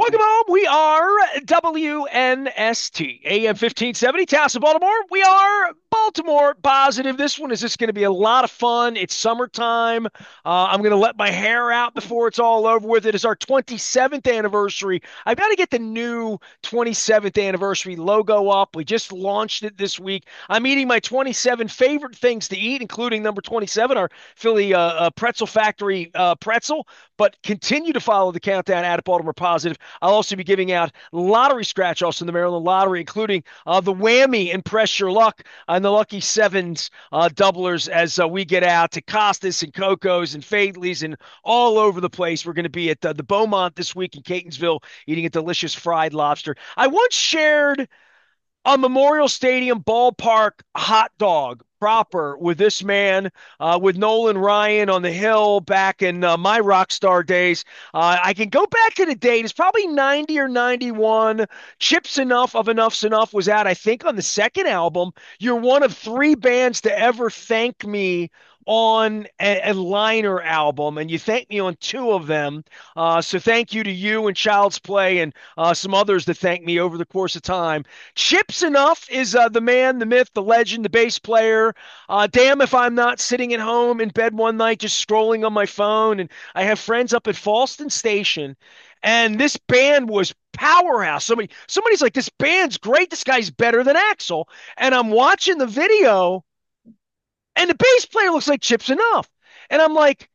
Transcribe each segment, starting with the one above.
Welcome home. We are WNST, AM 1570, Taos of Baltimore. We are Baltimore positive. This one is just going to be a lot of fun. It's summertime. I'm going to let my hair out before it's all over with. It is our 27th anniversary. I've got to get the new 27th anniversary logo up. We just launched it this week. I'm eating my 27 favorite things to eat, including number 27, our Philly Pretzel Factory pretzel. But continue to follow the countdown at Baltimore Positive. I'll also be giving out lottery scratch offs in the Maryland Lottery, including the whammy and press your luck and the lucky sevens doublers as we get out to Costas and Coco's and Fadley's and all over the place. We're going to be at the Beaumont this week in Catonsville eating a delicious fried lobster. I once shared a Memorial Stadium ballpark hot dog proper with this man, with Nolan Ryan on the hill back in my rock star days. I can go back to the date. It's probably 90 or 91. Chips Enough of Enough's Enough was out, I think, on the second album. You're one of three bands to ever thank me on a liner album, and you thanked me on two of them. So thank you to you and Child's Play and some others that thanked me over the course of time. Chips Enough is the man, the myth, the legend, the bass player. Damn if I'm not sitting at home in bed one night just scrolling on my phone. And I have friends up at Falston Station, and this band was powerhouse. Somebody's like, this band's great. This guy's better than Axl. And I'm watching the video, and the bass player looks like Chips Enough. And I'm like,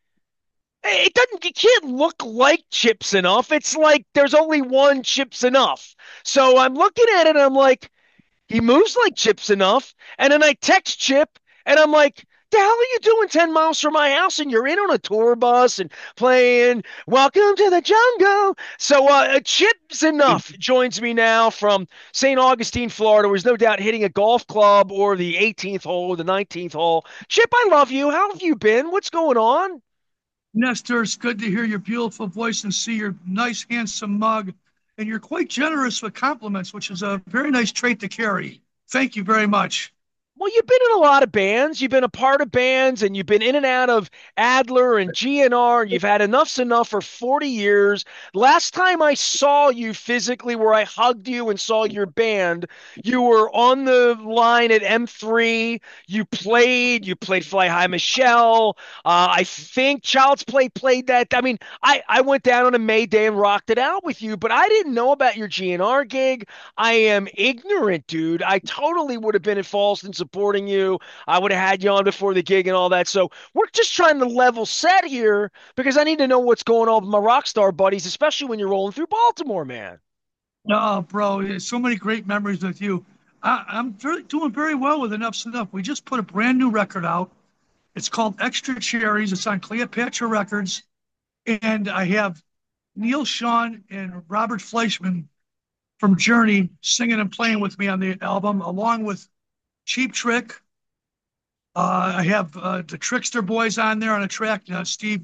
it doesn't, you can't look like Chips Enough. It's like there's only one Chips Enough. So I'm looking at it and I'm like, he moves like Chips Enough. And then I text Chip and I'm like, the hell are you doing 10 miles from my house and you're in on a tour bus and playing Welcome to the Jungle? So Chips Enough joins me now from St. Augustine, Florida, where he's no doubt hitting a golf club or the 18th hole or the 19th hole. Chip, I love you. How have you been? What's going on? Nestor, it's good to hear your beautiful voice and see your nice, handsome mug. And you're quite generous with compliments, which is a very nice trait to carry. Thank you very much. Well, you've been in a lot of bands. You've been a part of bands, and you've been in and out of Adler and GNR. And you've had Enough's Enough for 40 years. Last time I saw you physically, where I hugged you and saw your band, you were on the line at M3. You played Fly High Michelle. I think Child's Play played that. I mean, I went down on a May Day and rocked it out with you, but I didn't know about your GNR gig. I am ignorant, dude. I totally would have been at Falls supporting you. I would have had you on before the gig and all that. So we're just trying to level set here because I need to know what's going on with my rock star buddies, especially when you're rolling through Baltimore, man. Oh, bro, so many great memories with you. I'm doing very well with Enough's Enough. We just put a brand new record out. It's called Extra Cherries. It's on Cleopatra Records. And I have Neil Sean and Robert Fleischman from Journey singing and playing with me on the album, along with Cheap Trick. I have the Trickster Boys on there on a track. Steve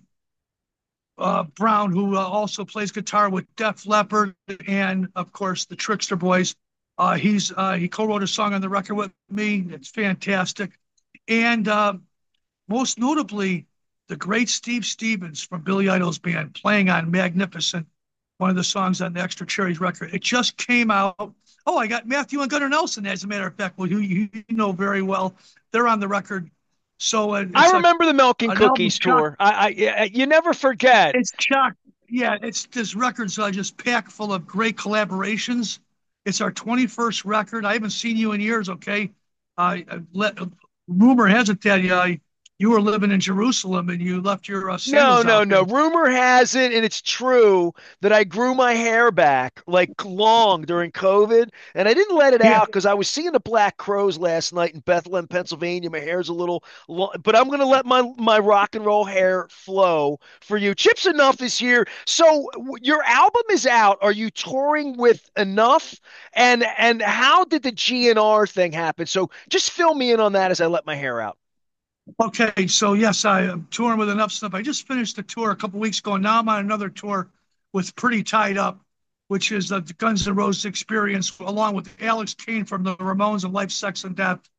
Brown, who also plays guitar with Def Leppard, and of course the Trickster Boys. He co-wrote a song on the record with me. It's fantastic, and most notably, the great Steve Stevens from Billy Idol's band playing on Magnificent, one of the songs on the Extra Cherries record. It just came out. Oh, I got Matthew and Gunnar Nelson, as a matter of fact, well, you know very well. They're on the record. So I it's like remember the Milk and an album Cookies chock. tour. You never forget. It's chock. Yeah, it's this record's just packed full of great collaborations. It's our 21st record. I haven't seen you in years, okay? Let rumor has it that you were living in Jerusalem and you left your No, sandals no, out no. there. Rumor has it, and it's true, that I grew my hair back like long during COVID, and I didn't let it Yeah. out because I was seeing the Black Crows last night in Bethlehem, Pennsylvania. My hair's a little long, but I'm gonna let my rock and roll hair flow for you. Chips Enough this year. So your album is out. Are you touring with Enough? And how did the GNR thing happen? So just fill me in on that as I let my hair out. Okay, so yes, I am touring with Enough Stuff. I just finished a tour a couple weeks ago. Now I'm on another tour with Pretty Tied Up, which is the Guns N' Roses experience, along with Alex Kane from the Ramones and Life, Sex, and Death.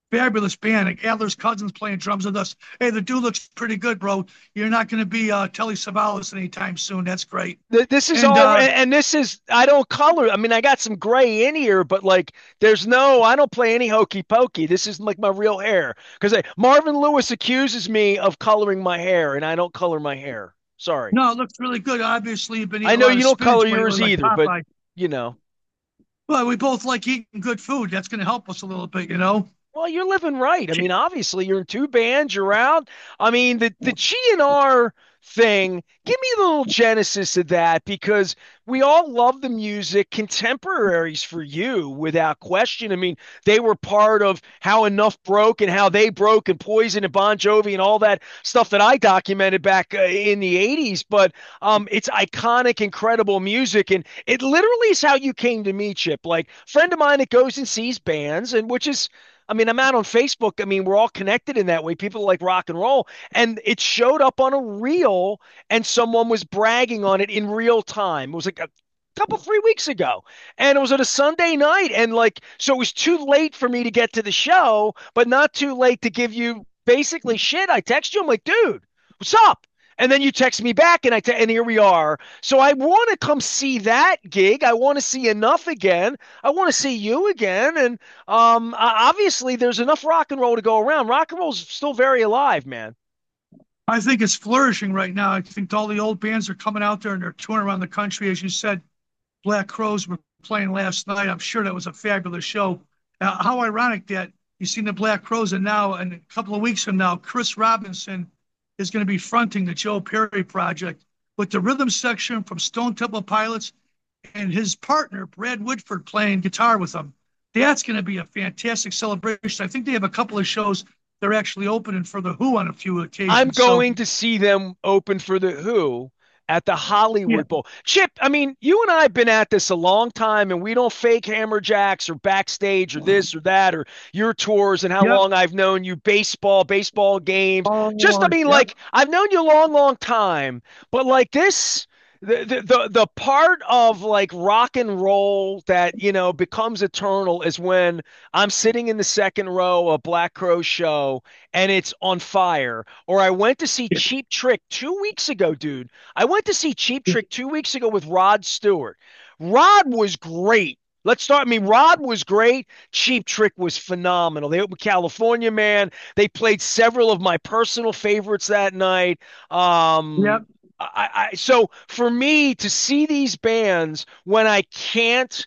fabulous band. Like Adler's Cousins playing drums with us. Hey, the dude looks pretty good, bro. You're not going to be Telly Savalas anytime soon. That's great. This is And all, and this is, I don't color. I mean, I got some gray in here, but like, I don't play any hokey pokey. This is like my real hair. Because Marvin Lewis accuses me of coloring my hair, and I don't color my hair. Sorry. no, it looks really good. Obviously, you've been I eating a know lot you of don't color spinach lately, yours like either, but Popeye. you know. Well, we both like eating good food. That's going to help us a little bit, you know. Well, you're living right. I mean, obviously, you're in two bands, you're out. I mean, the GNR thing, give me a little genesis of that because we all love the music. Contemporaries for you, without question. I mean, they were part of how Enough broke and how they broke and Poison and Bon Jovi and all that stuff that I documented back in the 80s. But it's iconic, incredible music. And it literally is how you came to me, Chip. Like, friend of mine that goes and sees bands, and which is, I mean, I'm out on Facebook. I mean, we're all connected in that way. People like rock and roll. And it showed up on a reel, and someone was bragging on it in real time. It was like a couple, 3 weeks ago. And it was on a Sunday night. And like, so it was too late for me to get to the show, but not too late to give you basically shit. I text you. I'm like, dude, what's up? And then you text me back, and and here we are. So I want to come see that gig. I want to see Enough again. I want to see you again. And obviously, there's enough rock and roll to go around. Rock and roll's still very alive, man. I think it's flourishing right now. I think all the old bands are coming out there and they're touring around the country. As you said, Black Crowes were playing last night. I'm sure that was a fabulous show. How ironic that you've seen the Black Crowes, and now, in a couple of weeks from now, Chris Robinson is going to be fronting the Joe Perry project with the rhythm section from Stone Temple Pilots and his partner, Brad Woodford, playing guitar with them. That's going to be a fantastic celebration. I think they have a couple of shows they're actually opening for the Who on a few I'm occasions. So, going to see them open for the Who at the yeah, Hollywood Bowl. Chip, I mean, you and I have been at this a long time, and we don't fake hammerjacks or backstage or this or that or your tours and how yep. long I've known you, baseball games. Just, I Oh, mean, yep. like, I've known you a long, long time, but like this. The part of like rock and roll that becomes eternal is when I'm sitting in the second row of Black Crow show and it's on fire. Or I went to see Cheap Trick 2 weeks ago, dude. I went to see Cheap Trick 2 weeks ago with Rod Stewart. Rod was great. Let's start. I mean, Rod was great. Cheap Trick was phenomenal. They opened California Man. They played several of my personal favorites that night. Yep. So for me to see these bands when I can't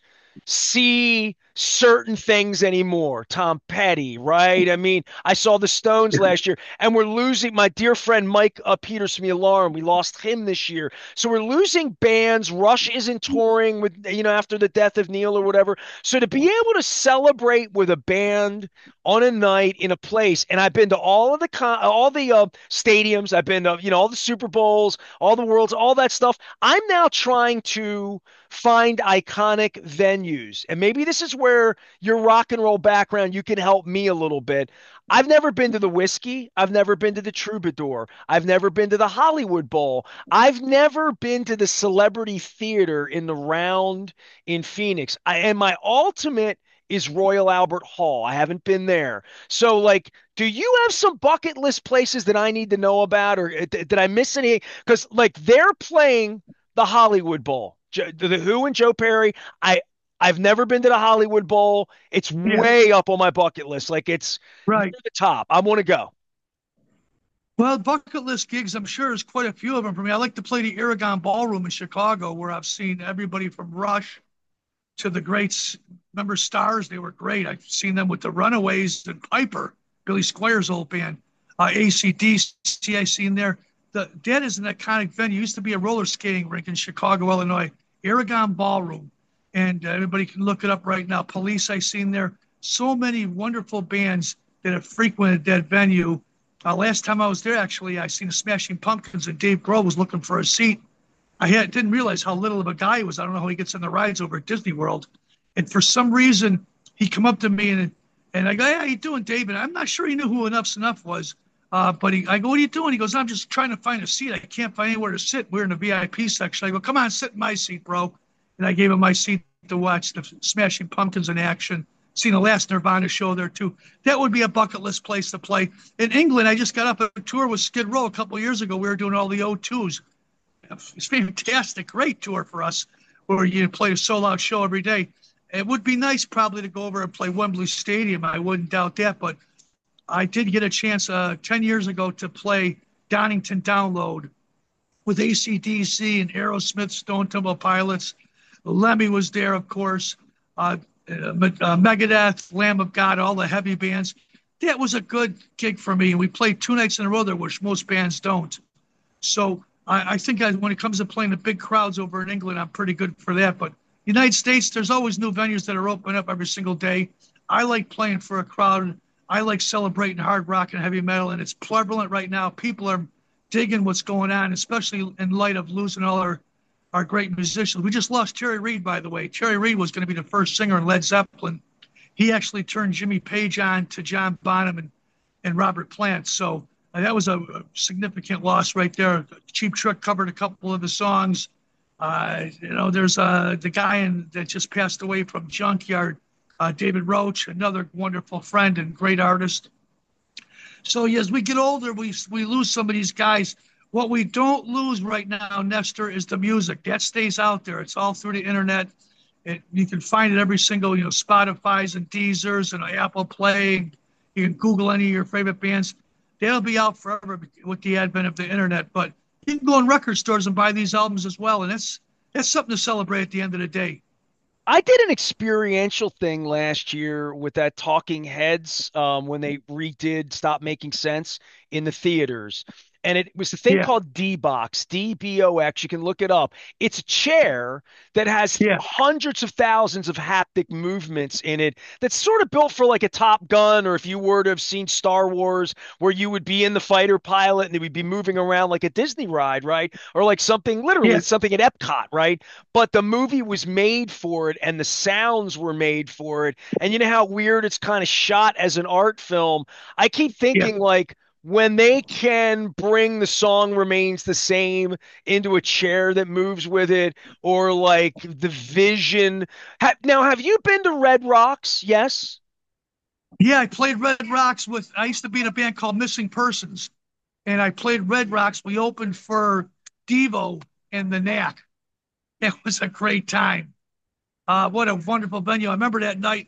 see certain things anymore. Tom Petty, right? I mean, I saw the Stones last year, and we're losing my dear friend Mike Peterson Alarm. We lost him this year, so we're losing bands. Rush isn't touring with after the death of Neil or whatever. So to be able to celebrate with a band on a night in a place, and I've been to all the stadiums. I've been to all the Super Bowls, all the worlds, all that stuff. I'm now trying to find iconic venues. And maybe this is where your rock and roll background, you can help me a little bit. I've never been to the Whiskey. I've never been to the Troubadour. I've never been to the Hollywood Bowl. I've never been to the Celebrity Theater in the Round in Phoenix. And my ultimate is Royal Albert Hall. I haven't been there. So, like, do you have some bucket list places that I need to know about, or did I miss any? Because, like, they're playing the Hollywood Bowl. The Who and Joe Perry. I've never been to the Hollywood Bowl. It's Yeah. way up on my bucket list. Like it's near Right. the top. I want to go. Well, bucket list gigs, I'm sure there's quite a few of them for me. I like to play the Aragon Ballroom in Chicago, where I've seen everybody from Rush to the greats. Remember Stars? They were great. I've seen them with the Runaways and Piper, Billy Squire's old band. AC/DC, I seen there. That is an iconic venue. It used to be a roller skating rink in Chicago, Illinois. Aragon Ballroom. And everybody can look it up right now. Police, I seen there. So many wonderful bands that have frequented that venue. Last time I was there, actually, I seen the Smashing Pumpkins, and Dave Grohl was looking for a seat. Didn't realize how little of a guy he was. I don't know how he gets in the rides over at Disney World. And for some reason, he come up to me and I go, "Hey, how you doing, Dave?" And I'm not sure he knew who Enough's Enough was. But I go, "What are you doing?" He goes, "I'm just trying to find a seat. I can't find anywhere to sit. We're in the VIP section." I go, "Come on, sit in my seat, bro." And I gave him my seat to watch the Smashing Pumpkins in action. seen the last Nirvana show there too. That would be a bucket list place to play. In England, I just got up a tour with Skid Row a couple of years ago. We were doing all the O2s. It's fantastic, great tour for us, where you play a sold out show every day. It would be nice probably to go over and play Wembley Stadium. I wouldn't doubt that, but I did get a chance 10 years ago to play Donington Download with AC/DC and Aerosmith, Stone Temple Pilots. Lemmy was there, of course. Megadeth, Lamb of God, all the heavy bands. That was a good gig for me. We played 2 nights in a row there, which most bands don't. So I think when it comes to playing the big crowds over in England, I'm pretty good for that. But United States, there's always new venues that are opening up every single day. I like playing for a crowd. I like celebrating hard rock and heavy metal, and it's prevalent right now. People are digging what's going on, especially in light of losing all our great musicians. We just lost Terry Reid, by the way. Terry Reid was going to be the first singer in Led Zeppelin. He actually turned Jimmy Page on to John Bonham and Robert Plant. So that was a significant loss right there. Cheap Trick covered a couple of the songs. There's the guy that just passed away from Junkyard, David Roach, another wonderful friend and great artist. So as we get older, we lose some of these guys. What we don't lose right now, Nestor, is the music. That stays out there. It's all through the internet. You can find it every single, Spotify's and Deezer's and Apple Play. You can Google any of your favorite bands. They'll be out forever with the advent of the internet. But you can go in record stores and buy these albums as well. And that's something to celebrate at the end of the day. I did an experiential thing last year with that Talking Heads when they redid Stop Making Sense in the theaters. And it was the thing Yeah, called D-Box, D-B-O-X. You can look it up. It's a chair that has yeah, hundreds of thousands of haptic movements in it that's sort of built for like a Top Gun, or if you were to have seen Star Wars, where you would be in the fighter pilot and they would be moving around like a Disney ride, right? Or like something, literally yeah, something at Epcot, right? But the movie was made for it and the sounds were made for it. And you know how weird it's kind of shot as an art film? I keep yeah. thinking like, when they can bring the song remains the same into a chair that moves with it, or like the vision. Now, have you been to Red Rocks? Yes. Yeah, I played Red Rocks I used to be in a band called Missing Persons, and I played Red Rocks. We opened for Devo and the Knack. It was a great time. What a wonderful venue. I remember that night,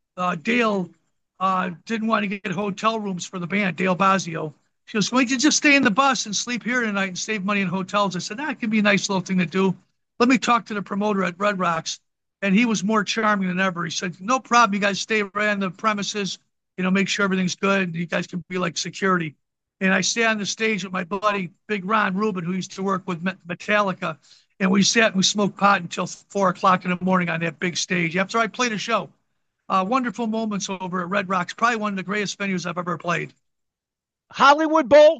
Dale didn't want to get hotel rooms for the band, Dale Bazio. She goes, "Why don't you just stay in the bus and sleep here tonight and save money in hotels?" I said, "That could be a nice little thing to do. Let me talk to the promoter at Red Rocks." And he was more charming than ever. He said, "No problem. You guys stay right on the premises, make sure everything's good. You guys can be like security." And I sat on the stage with my buddy, Big Ron Rubin, who used to work with Metallica. And we sat and we smoked pot until 4 o'clock in the morning on that big stage after I played a show. Wonderful moments over at Red Rocks. Probably one of the greatest venues I've ever played. Hollywood Bowl?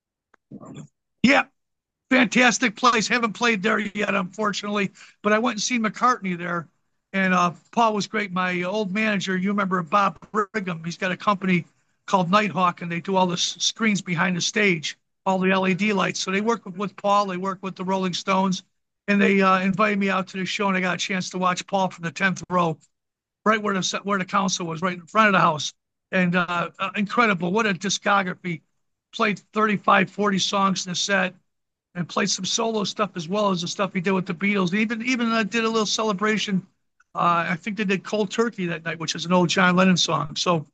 Yeah, fantastic place. Haven't played there yet, unfortunately, but I went and seen McCartney there, and Paul was great. My old manager, you remember Bob Brigham? He's got a company called Nighthawk, and they do all the screens behind the stage, all the LED lights. So they work with Paul. They work with the Rolling Stones, and they invited me out to the show, and I got a chance to watch Paul from the 10th row, right where the council was, right in front of the house. And incredible. What a discography. Played 35, 40 songs in a set and played some solo stuff as well as the stuff he did with the Beatles. Even did a little celebration. I think they did Cold Turkey that night, which is an old John Lennon song. So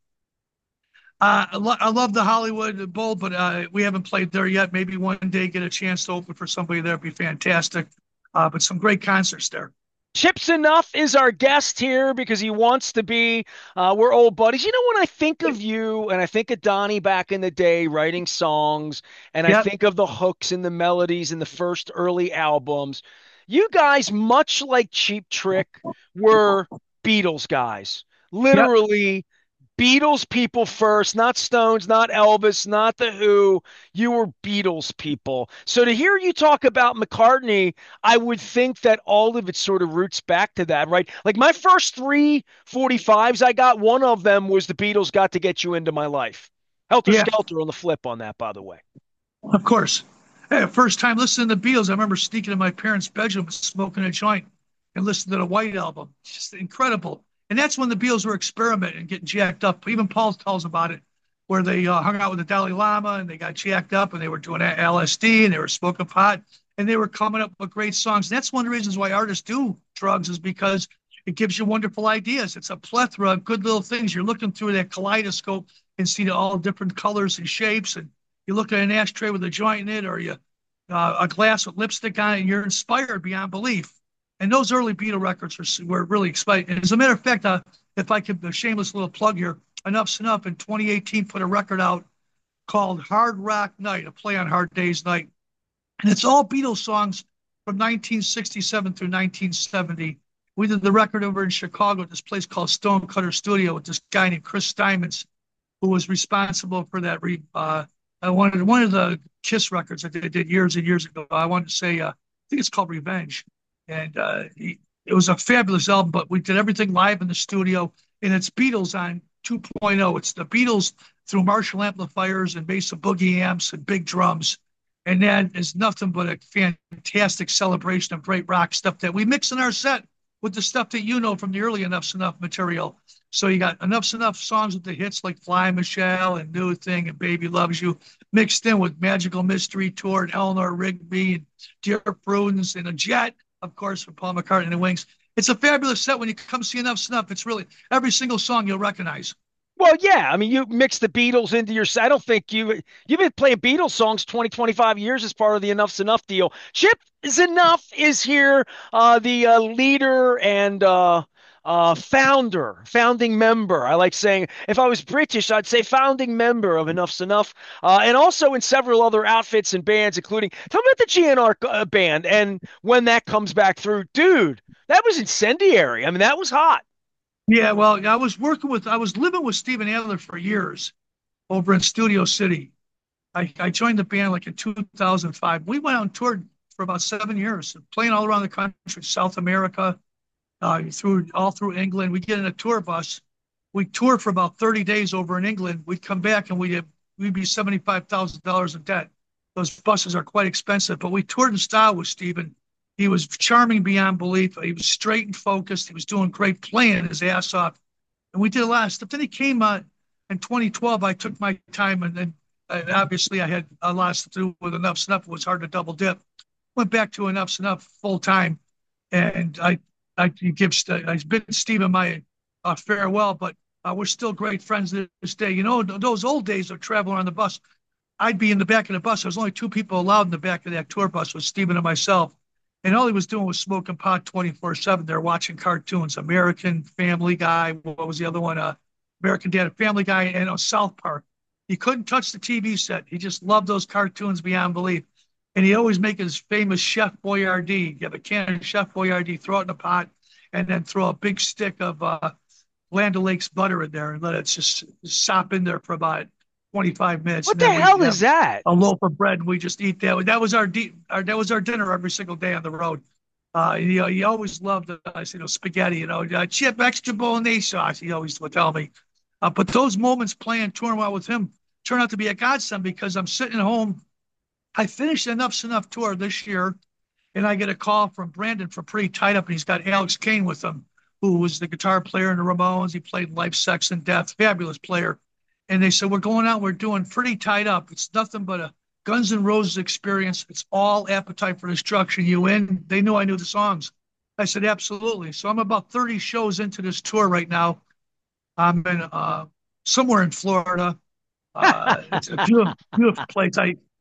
I love the Hollywood Bowl, but we haven't played there yet. Maybe one day get a chance to open for somebody there. It'd be fantastic. But some great concerts there. Chips Enough is our guest here because he wants to be. We're old buddies. When I think of you and I think of Donnie back in the day writing songs, and I Yep. think of the hooks and the melodies in the first early albums, you guys, much like Cheap Trick, were Beatles guys. Yep. Literally Beatles people first, not Stones, not Elvis, not The Who. You were Beatles people. So to hear you talk about McCartney, I would think that all of it sort of roots back to that, right? Like my first 345s I got, one of them was The Beatles Got to Get You Into My Life. Helter Yeah. Skelter on the flip on that, by the way. Of course. Hey, first time listening to the Beatles, I remember sneaking in my parents' bedroom, smoking a joint, and listening to the White Album. Just incredible. And that's when the Beatles were experimenting, getting jacked up. Even Paul tells about it, where they hung out with the Dalai Lama and they got jacked up and they were doing LSD and they were smoking pot and they were coming up with great songs. And that's one of the reasons why artists do drugs is because it gives you wonderful ideas. It's a plethora of good little things. You're looking through that kaleidoscope and see all different colors and shapes. And you look at an ashtray with a joint in it, or you a glass with lipstick on it, and you're inspired beyond belief. And those early Beatle records were really exciting. As a matter of fact, if I could, a shameless little plug here, Enuff Z'Nuff in 2018 put a record out called Hard Rock Night, a play on Hard Day's Night. And it's all Beatles songs from 1967 through 1970. We did the record over in Chicago at this place called Stonecutter Studio with this guy named Chris Steinmetz, who was responsible for that. One of the Kiss records that they did years and years ago. I wanted to say, I think it's called Revenge. And it was a fabulous album, but we did everything live in the studio. And it's Beatles on 2.0. It's the Beatles through Marshall amplifiers and Mesa Boogie amps and big drums. And that is nothing but a fantastic celebration of great rock stuff that we mix in our set with the stuff that you know from the early Enuff Z'Nuff material. So you got Enuff Z'Nuff songs with the hits like Fly Michelle and New Thing and Baby Loves You, mixed in with Magical Mystery Tour and Eleanor Rigby and Dear Prudence and a Jet, of course, from Paul McCartney and the Wings. It's a fabulous set. When you come see Enuff Z'Nuff, it's really every single song you'll recognize. Well, yeah. I mean, you mix the Beatles into your. I don't think you've been playing Beatles songs 20, 25 years as part of the Enuff Z'Nuff deal. Chip Z'Nuff is here, the leader and founding member. I like saying if I was British, I'd say founding member of Enuff Z'Nuff, and also in several other outfits and bands, including tell me about the GNR band and when that comes back through, dude. That was incendiary. I mean, that was hot. Yeah, well, I was living with Steven Adler for years over in Studio City. I joined the band like in 2005. We went out and toured for about 7 years, playing all around the country, South America, through England. We get in a tour bus. We tour for about 30 days over in England. We'd come back and we'd be $75,000 in debt. Those buses are quite expensive, but we toured in style with Steven. He was charming beyond belief. He was straight and focused. He was doing great, playing his ass off. And we did a lot of stuff. Then he came in 2012. I took my time, and then obviously I had a lot to do with Enuff Z'Nuff. It was hard to double dip. Went back to Enuff Z'Nuff full time, and I bid Steven my farewell, but we're still great friends to this day. You know, those old days of traveling on the bus, I'd be in the back of the bus. There was only two people allowed in the back of that tour bus, was Steven and myself. And all he was doing was smoking pot 24/7. They're watching cartoons, American Family Guy. What was the other one? American Dad, Family Guy, and South Park. He couldn't touch the TV set. He just loved those cartoons beyond belief. And he always make his famous Chef Boyardee. You have a can of Chef Boyardee, throw it in a pot, and then throw a big stick of Land O'Lakes butter in there and let it just sop in there for about 25 minutes. What And the then hell we is have that? a loaf of bread and we just eat that. That was our dinner every single day on the road. He always loved spaghetti, chip, extra bolognese sauce. He always would tell me. But those moments playing, touring well with him turned out to be a godsend because I'm sitting at home. I finished Enuff Z'Nuff tour this year, and I get a call from Brandon from Pretty Tied Up, and he's got Alex Kane with him, who was the guitar player in the Ramones. He played Life, Sex, and Death, fabulous player. And they said, we're going out, we're doing Pretty Tied Up. It's nothing but a Guns N' Roses experience. It's all Appetite for Destruction. You in? They knew I knew the songs. I said, absolutely. So I'm about 30 shows into this tour right now. I'm in somewhere in Florida. It's a beautiful, beautiful place.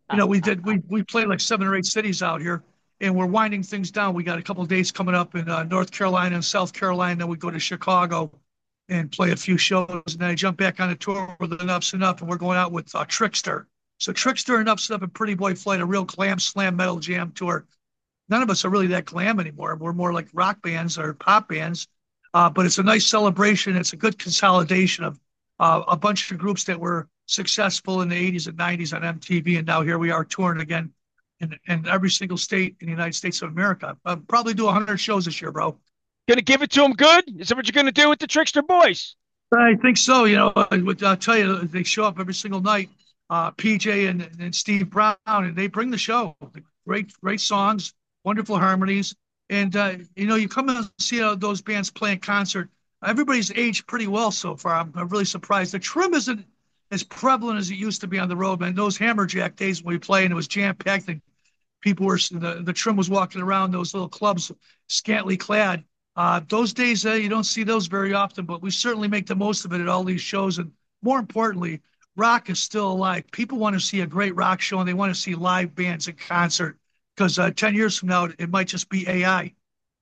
We played like 7 or 8 cities out here, and we're winding things down. We got a couple of days coming up in North Carolina and South Carolina. Then we go to Chicago and play a few shows, and then I jump back on the tour with Enuff Z'Nuff, and we're going out with Trickster. So Trickster, Enuff Z'Nuff, and Pretty Boy Flight, a real glam slam metal jam tour. None of us are really that glam anymore. We're more like rock bands or pop bands, but it's a nice celebration. It's a good consolidation of a bunch of groups that were successful in the 80s and 90s on MTV, and now here we are touring again in every single state in the United States of America. I'll probably do 100 shows this year, bro. Gonna give it to them good? Is that what you're gonna do with the Trickster boys? I think so. I'll tell you, they show up every single night. PJ and Steve Brown, and they bring the show. Great, great songs, wonderful harmonies. And, you come and see those bands play in concert. everybody's aged pretty well so far. I'm really surprised. The trim isn't as prevalent as it used to be on the road, man. Those Hammerjack days when we play and it was jam packed and people were the trim was walking around those little clubs scantily clad. Those days you don't see those very often, but we certainly make the most of it at all these shows. And more importantly, rock is still alive. People want to see a great rock show and they want to see live bands in concert because 10 years from now it might just be AI.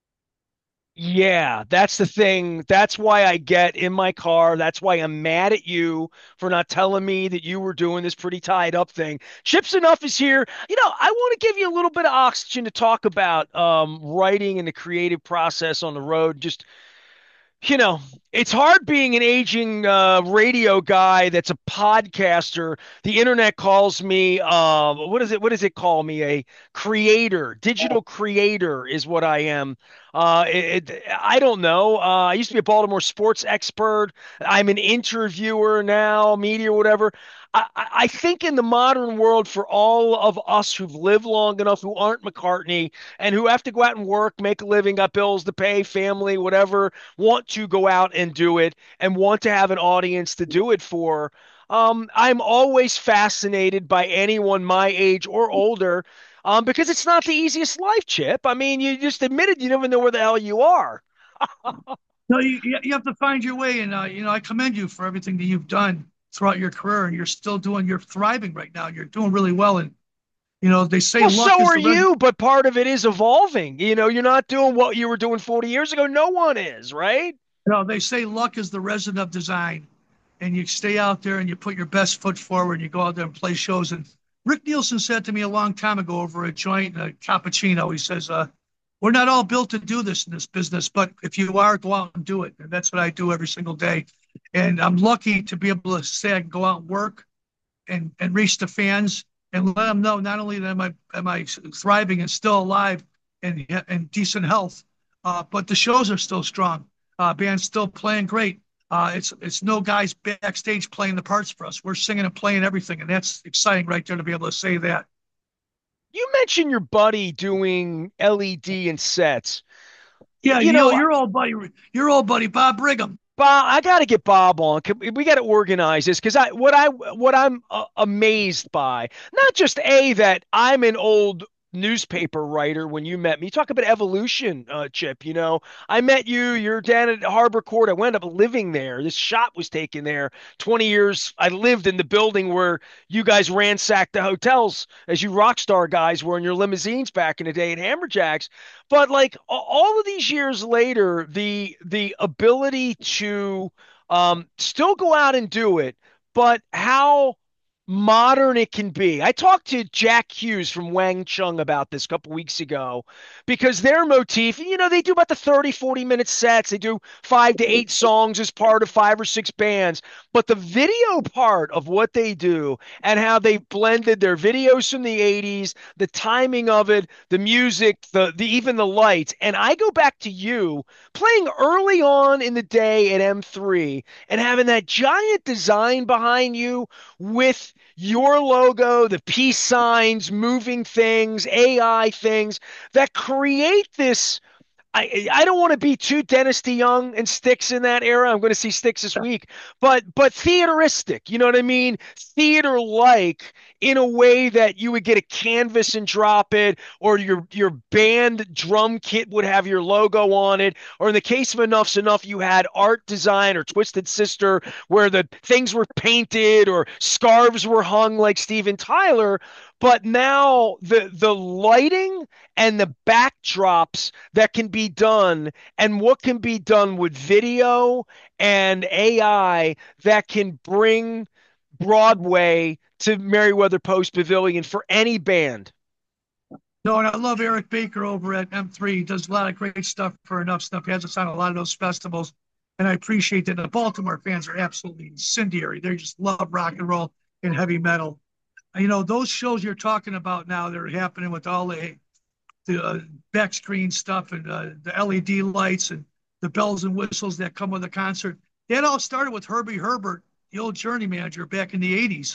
Yeah, that's the thing. That's why I get in my car. That's why I'm mad at you for not telling me that you were doing this pretty tied up thing. Chips Enough is here. I want to give you a little bit of oxygen to talk about writing and the creative process on the road. Just you know, it's hard being an aging radio guy that's a podcaster. The internet calls me, what is it? What does it call me? A creator, digital creator is what I am. I don't know. I used to be a Baltimore sports expert. I'm an interviewer now, media, whatever. I think in the modern world, for all of us who've lived long enough, who aren't McCartney, and who have to go out and work, make a living, got bills to pay, family, whatever, want to go out and do it and want to have an audience to do it for. I'm always fascinated by anyone my age or older because it's not the easiest life, Chip. I mean, you just admitted you never know where the hell you are. No, you have to find your way, and I commend you for everything that you've done throughout your career, and you're thriving right now. You're doing really well, and they say Well, luck so is are the res. you, but part of it is evolving. You're not doing what you were doing 40 years ago. No one is, right? No, they say luck is the resident of design, and you stay out there and you put your best foot forward. And you go out there and play shows. And Rick Nielsen said to me a long time ago over a joint, cappuccino, he says, "We're not all built to do this in this business, but if you are, go out and do it." And that's what I do every single day. And I'm lucky to be able to say I can go out and work and reach the fans and let them know not only that am I thriving and still alive and decent health, but the shows are still strong. Band's still playing great. It's no guys backstage playing the parts for us. We're singing and playing everything, and that's exciting right there to be able to say that. You mentioned your buddy doing LED and sets. Yeah, You know, your old buddy Bob Brigham. Bob, I got to get Bob on. We got to organize this because what I'm amazed by, not just that I'm an old newspaper writer when you met me. You talk about evolution, Chip. I met you. You're down at Harbor Court. I wound up living there. This shot was taken there. 20 years. I lived in the building where you guys ransacked the hotels as you rock star guys were in your limousines back in the day at Hammerjacks. But like all of these years later, the ability to still go out and do it, but how modern it can be. I talked to Jack Hughes from Wang Chung about this a couple weeks ago because their motif, they do about the 30, 40-minute sets. They do 5 to 8 songs as part of 5 or 6 bands. But the video part of what they do and how they blended their videos from the 80s, the timing of it, the music, the even the lights. And I go back to you playing early on in the day at M3 and having that giant design behind you with your logo, the peace signs, moving things, AI things that create this. I don't want to be too Dennis DeYoung and Styx in that era. I'm going to see Styx this week, but theateristic. You know what I mean? Theater like in a way that you would get a canvas and drop it, or your band drum kit would have your logo on it, or in the case of Enough's Enough, you had art design or Twisted Sister where the things were painted or scarves were hung like Steven Tyler. But now the lighting and the backdrops that can be done and what can be done with video and AI that can bring Broadway to Merriweather Post Pavilion for any band. No, and I love Eric Baker over at M3. He does a lot of great stuff for Enough Stuff. He has us on a lot of those festivals, and I appreciate that. The Baltimore fans are absolutely incendiary. They just love rock and roll and heavy metal. Those shows you're talking about now that are happening with all the back screen stuff and the LED lights and the bells and whistles that come with the concert. That all started with Herbie Herbert, the old Journey manager back in the 80s.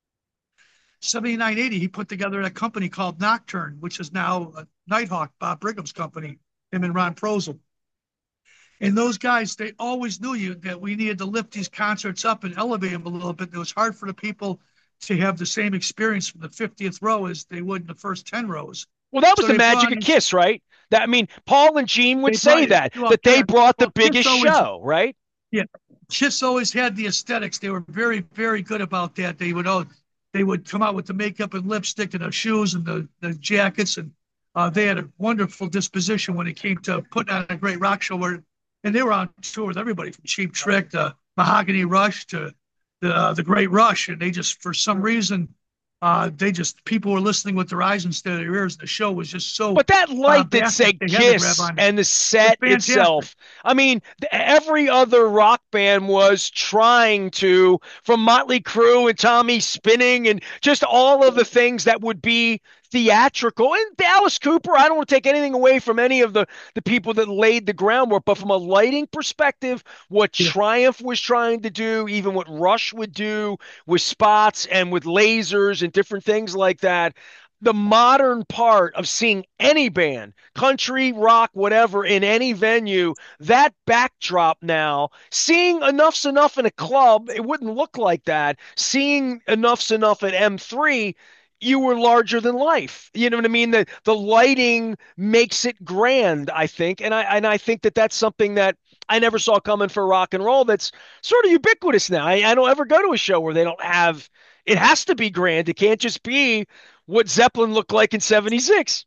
79, 80, he put together a company called Nocturne, which is now Nighthawk, Bob Brigham's company, him and Ron Prozel. And those guys, they always knew you that we needed to lift these concerts up and elevate them a little bit. It was hard for the people to have the same experience from the 50th row as they would in the first 10 rows. Well, that was So the they magic brought of in, Kiss, right? That I mean, Paul and Gene would they brought say in, that well, that they yeah, brought the well, biggest show, right? yeah, Kiss always had the aesthetics. They were very, very good about that. They would come out with the makeup and lipstick and the shoes and the jackets, and they had a wonderful disposition when it came to putting on a great rock show. And they were on tour with everybody from Cheap Trick to Mahogany Rush to the Great Rush, and they just for some reason people were listening with their eyes instead of their ears. The show was just so But that light that bombastic. said They had to grab Kiss on it. and the It was set fantastic. itself, I mean, every other rock band was trying to, from Motley Crue and Tommy Spinning and just all of the things that would be theatrical. And Alice Cooper, I don't want to take anything away from any of the people that laid the groundwork, but from a lighting perspective, what Yeah. Triumph was trying to do, even what Rush would do with spots and with lasers and different things like that, the modern part of seeing any band, country, rock, whatever, in any venue, that backdrop now, seeing Enough's Enough in a club, it wouldn't look like that. Seeing Enough's Enough at M3, you were larger than life. You know what I mean? The lighting makes it grand, I think, and I think that that's something that I never saw coming for rock and roll. That's sort of ubiquitous now. I don't ever go to a show where they don't have. It has to be grand. It can't just be what Zeppelin looked like in '76.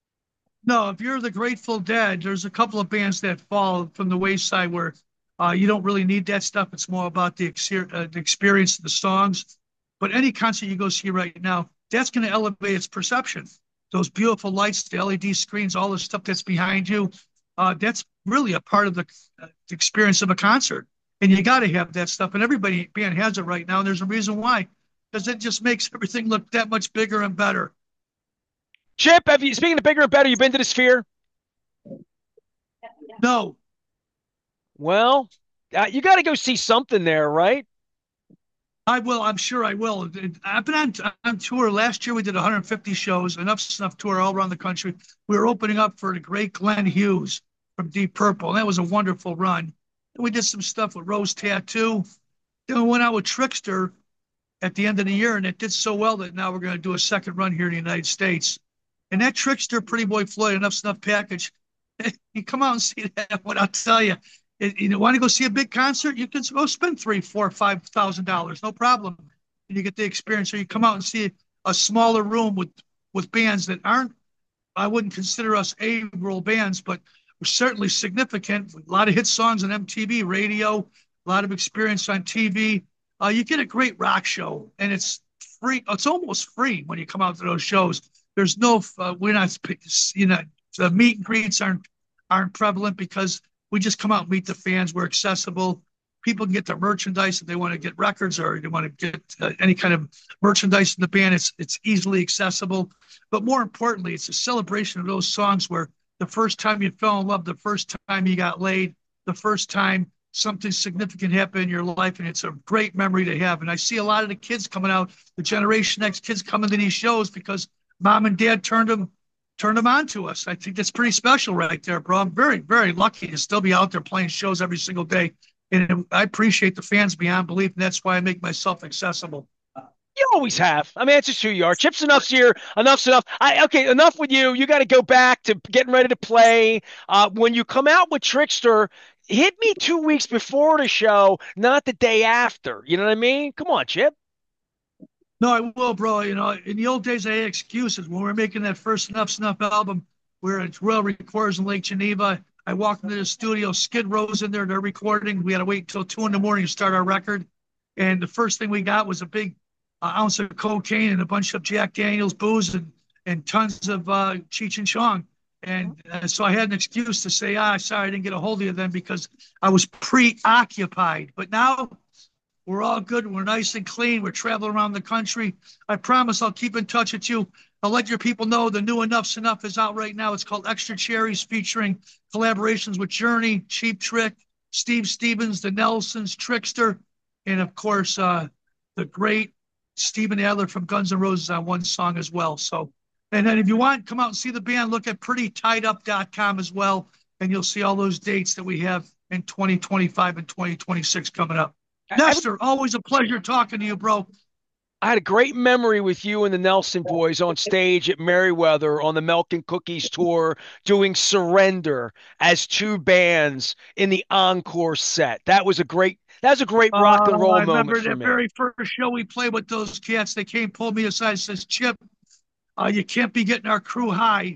No, if you're the Grateful Dead, there's a couple of bands that fall from the wayside where you don't really need that stuff. It's more about the experience of the songs. But any concert you go see right now, that's going to elevate its perception. Those beautiful lights, the LED screens, all the stuff that's behind you, that's really a part of the experience of a concert. And you got to have that stuff. And everybody band has it right now. And there's a reason why, because it just makes everything look that much bigger and better. Chip, have you speaking of bigger and better? You been to the Sphere? No, Well, you got to go see something there, right? I will. I'm sure I will. I've been on tour. Last year we did 150 shows, enough snuff tour all around the country. We were opening up for the great Glenn Hughes from Deep Purple. And that was a wonderful run. And we did some stuff with Rose Tattoo. Then we went out with Trickster at the end of the year, and it did so well that now we're going to do a second run here in the United States. And that Trickster, Pretty Boy Floyd, Enough Snuff package, you come out and see that one. I'll tell you, you want to go see a big concert? You can go spend $3, $4, $5,000, no problem. And you get the experience. Or you come out and see a smaller room with bands that aren't. I wouldn't consider us A-roll bands, but we're certainly significant. A lot of hit songs on MTV radio, a lot of experience on TV. You get a great rock show, and it's free. It's almost free when you come out to those shows. There's no, we're not, the meet and greets aren't prevalent because we just come out and meet the fans. We're accessible. People can get their merchandise if they want to get records or they want to get any kind of merchandise in the band. It's easily accessible. But more importantly, it's a celebration of those songs where the first time you fell in love, the first time you got laid, the first time something significant happened in your life, and it's a great memory to have. And I see a lot of the kids coming out, the Generation X kids coming to these shows because mom and dad turned them on to us. I think that's pretty special right there, bro. I'm very, very lucky to still be out there playing shows every single day. And I appreciate the fans beyond belief, and that's why I make myself accessible. You always have. I mean, that's just who you are. Chips Enough's here. Enough's enough. Okay, enough with you. You got to go back to getting ready to play. When you come out with Trickster, hit me 2 weeks before the show, not the day after. You know what I mean? Come on, Chip. No, I will, bro. In the old days, I had excuses. When we were making that first Enough Snuff album, we were at Royal Recorders in Lake Geneva. I walked into the studio, Skid Row's in there, they're recording. We had to wait until 2 in the morning to start our record. And the first thing we got was a big ounce of cocaine and a bunch of Jack Daniels booze and tons of Cheech and Chong. And so I had an excuse to say, sorry, I didn't get a hold of you then because I was preoccupied. But now we're all good. We're nice and clean. We're traveling around the country. I promise I'll keep in touch with you. I'll let your people know the new Enough's Enough is out right now. It's called Extra Cherries, featuring collaborations with Journey, Cheap Trick, Steve Stevens, the Nelsons, Trickster, and of course, the great Steven Adler from Guns N' Roses on one song as well. So, and then if you want, come out and see the band. Look at prettytiedup.com as well, and you'll see all those dates that we have in 2025 and 2026 coming up. I, Nestor, always a pleasure talking to you, bro. I had a great memory with you and the Nelson boys on stage at Merriweather on the Milk and Cookies tour doing Surrender as two bands in the encore set. That was a great rock and roll I moment remember for that me. very first show we played with those cats. They came, pulled me aside, and says, Chip, you can't be getting our crew high.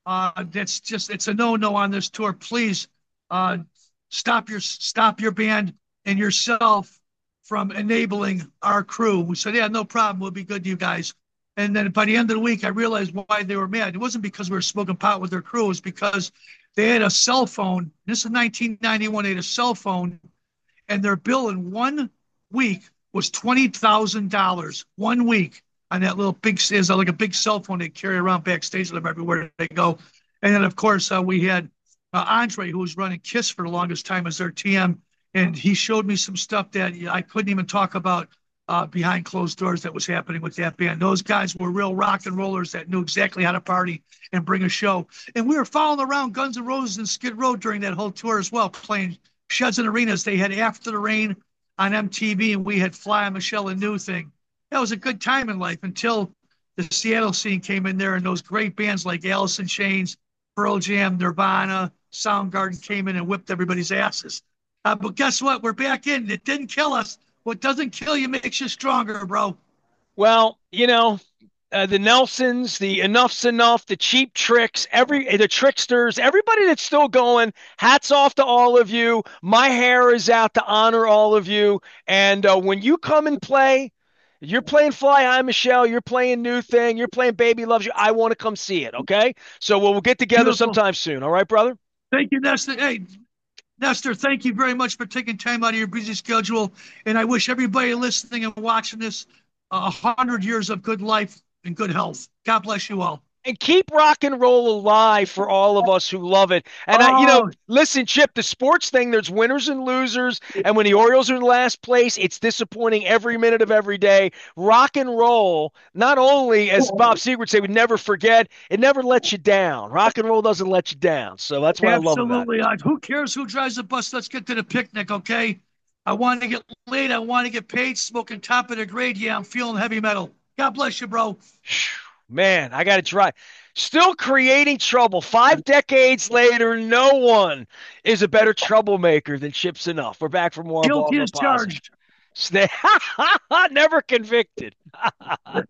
It's a no-no on this tour. Please, uh, stop your band and yourself from enabling our crew. We said, yeah, no problem. We'll be good to you guys. And then by the end of the week, I realized why they were mad. It wasn't because we were smoking pot with their crew. It was because they had a cell phone. This is 1991. They had a cell phone, and their bill in 1 week was $20,000. 1 week on that little big, is like a big cell phone they carry around backstage with them everywhere they go. And then, of course, we had Andre, who was running Kiss for the longest time as their TM, and he showed me some stuff that I couldn't even talk about behind closed doors that was happening with that band. Those guys were real rock and rollers that knew exactly how to party and bring a show. And we were following around Guns N' Roses and Skid Row during that whole tour as well, playing sheds and arenas. They had After the Rain on MTV, and we had Fly on Michelle and New Thing. That was a good time in life until the Seattle scene came in there, and those great bands like Alice in Chains, Pearl Jam, Nirvana, Soundgarden came in and whipped everybody's asses. But guess what? We're back in. It didn't kill us. What doesn't kill you makes you stronger, bro. Well, the Nelsons, the Enough's Enough, the Cheap Tricks, the Tricksters, everybody that's still going. Hats off to all of you. My hair is out to honor all of you. And when you come and play, you're playing Fly High Michelle, you're playing New Thing, you're playing Baby Loves You. I want to come see it. Okay, so we'll get together Beautiful. sometime soon. All right, brother. Thank you, Nestor. Hey, Nestor, thank you very much for taking time out of your busy schedule. And I wish everybody listening and watching this 100 years of good life and good health. God bless you all. And keep rock and roll alive for all of us who love it. And Oh, listen, Chip, the sports thing, there's winners and losers. And when the Orioles are in last place, it's disappointing every minute of every day. Rock and roll, not only, as Bob Seger would say, would never forget, it never lets you down. Rock and roll doesn't let you down. So that's what I love about it. absolutely. Who cares who drives the bus? Let's get to the picnic, okay? I want to get laid. I want to get paid, smoking top of the grade. Yeah, I'm feeling heavy metal. God bless you, bro. Man, I got to try. Still creating trouble. 5 decades later, no one is a better troublemaker than Chips Enough. We're back for more Guilty Baltimore as Positive. charged. Never convicted.